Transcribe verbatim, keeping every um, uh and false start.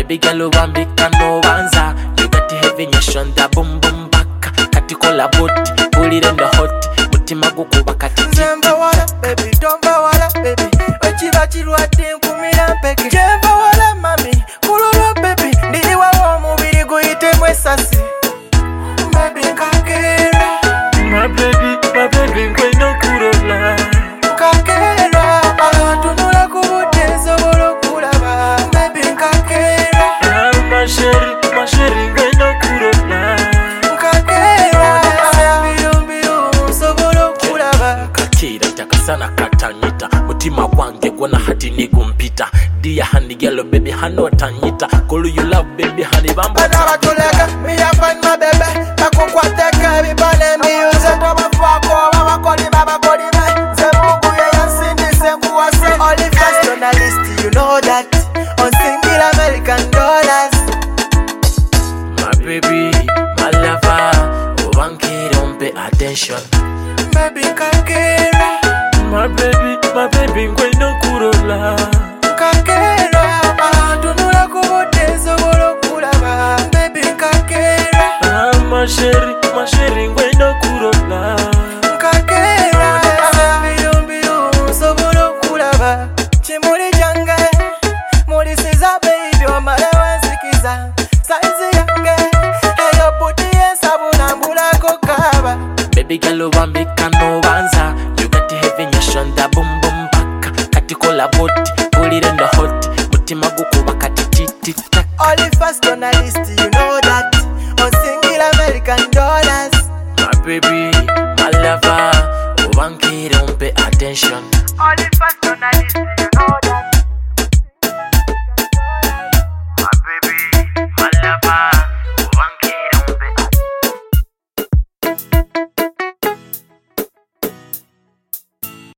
Baby girl ubambika no banza. You got the heavy nation da boom boom back. Kati kola boti, pull it in the hot. Mutima gukuba kati Jemba wala baby, domba wala baby. Ochiba chilwate nkumira mpeke. Jemba wala mami, kulolo baby. Ndili wawo mubiri guyite mwesasi. Baby nkakera. My baby, my baby ngweno kurola. Nkakera, alantunula kubutezo bolo kulaba. Baby nkakera. My sherry, my sherry ngweno kurola. Nkakera, biyo biyo sobolo kulaba. Kakira takasana katanyita. Mutima wange gwana hati nigumpita. Dear honey yellow baby hano tanyita. Kulu you love baby honey bambo. Anaba tulega, me a find my baby. Nakukwateka bibale miyuze. Toba fwako, mama kodi mama kodi me. Zemungu ya yansindi senkuwase. Only first on the list, you know that. On single American dollars. My baby, my lover. Ubanki don't pay attention. Baby kakera. My baby, my baby ngweno kurola. Kakera, alantunula kubutezo bolo kulaba. Baby kakera. My sherry, my sherry ngweno kurola. Kakera, biyo biyo sobolo kulaba. Chimuli jange, muli siza baby omala wanzikiza. Saizi yange, eyo puti yensabuna mbulako kaba. Baby girl ubambika no banza. You got the heavy nation da boom boom back. Kati kola boti, pull it in the hot. Mutima gukuba kati titi tak. Only first on the list, you know that. On single American dollars. My baby, my lover. Ubanki don't pay attention. Only first on the list.